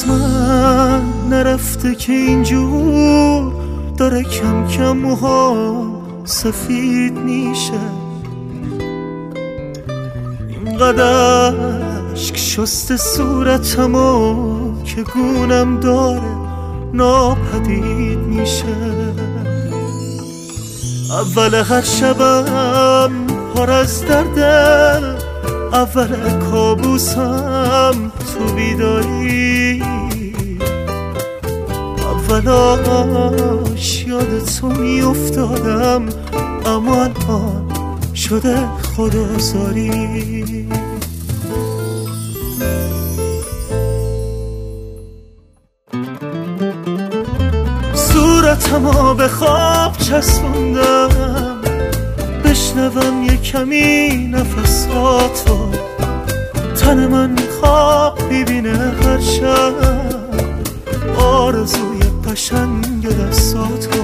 از من نرفته که اینجور داره کم کم موها سفید میشه. اینقدر اشک شسته صورتمو که گونم داره ناپدید میشه. اول هر شبم پر از درده، اول کابوسم تو بیداری، اولاش یاد تو میافتادم اما الان شده خدازاری. صورتمو به خواب چسبوندم بشنوم یه کمی نفساتو، تن من خواب ببینه هر شب آرزوی قشنگ دستاتو.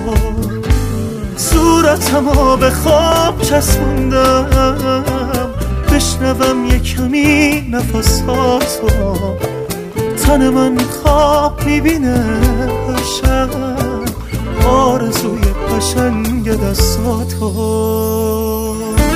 صورتمو به خواب چسبوندم بشنوم یه کمی نفساتو، تن من خواب میبینه هر شب آرزوی قشنگ دستاتو.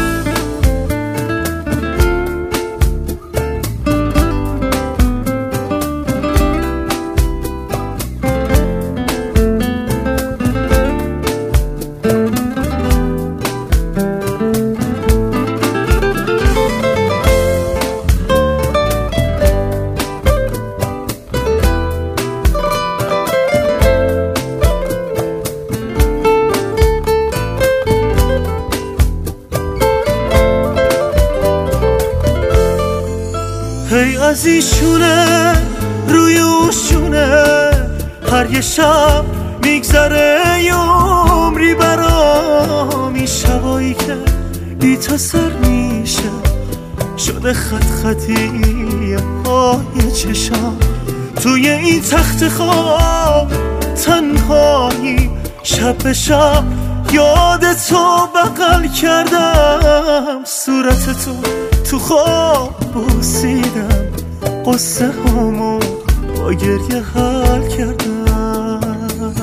هی از ایشونه روی اوشونه هر یه شب میگذره یه عمری برام. این شبایی که بی تو سر میشه شده خط خطی پای چشام. توی این تخت خواب تنهایی شب به شب یاد تو بغل کردم. صورت تو خواب بوسیدم، قصه همو با گریه حل کردم.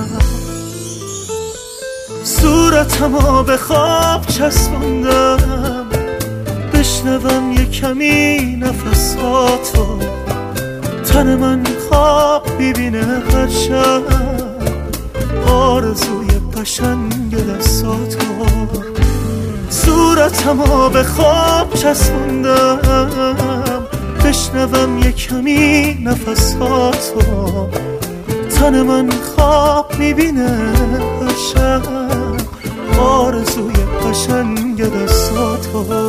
صورتمو به خواب چسبوندم بشنوم یه کمی نفساتو، تن من خواب ببینه هر شب آرزوی قشنگ دستاتو. صورتمو به خواب چسبوندم بشنوم یه کمی نفساتو، تن من خواب میبینه هر شب آرزوی قشنگ دستاتو.